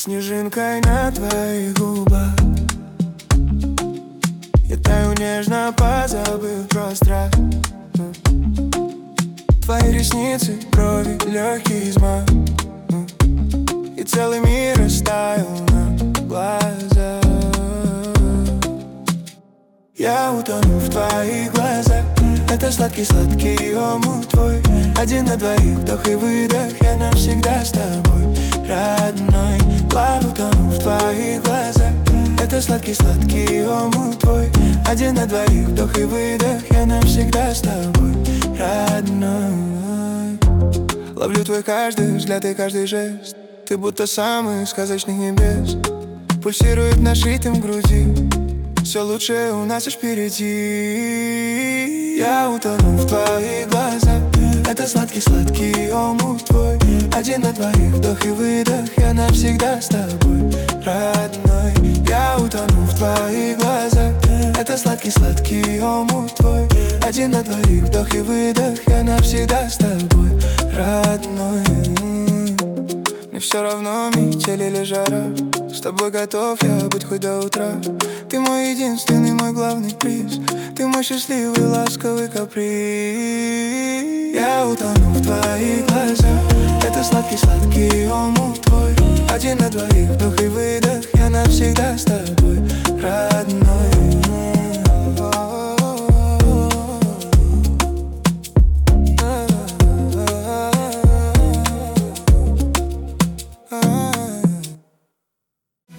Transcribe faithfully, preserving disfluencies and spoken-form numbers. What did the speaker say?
снежинкой на твоих губах. Я таю нежно, позабыв про страх. Твои ресницы, брови, легкий взмах, и целый мир растаял на глазах. Я утону в твоих глазах. Это сладкий-сладкий омут твой. Один на двоих, вдох и выдох. Я навсегда с тобой, родной. Плаваю, тону в твоих глазах. Это сладкий-сладкий омут твой. Один на двоих, вдох и выдох. Я навсегда с тобой, родной. Ловлю твой каждый взгляд и каждый жест. Ты будто самый сказочных небес. Пульсирует наш ритм в груди. Все лучшее у нас лишь впереди. Я утону в твоих глазах. Это сладкий-сладкий омут твой. Один на двоих, вдох и выдох. Я навсегда с тобой, родной. Я утону в твоих глазах. Это сладкий-сладкий омут твой. Один на двоих, вдох и выдох. Я навсегда с тобой, родной. Мне все равно, метель или жара. С тобой готов я быть хоть до утра. Ты мой единственный, мой главный приз. Ты мой счастливый, ласковый каприз. Я утону в твоих глазах. Это сладкий-сладкий омут твой. Один на двоих, вдох и выдох. Я навсегда с тобой, родной.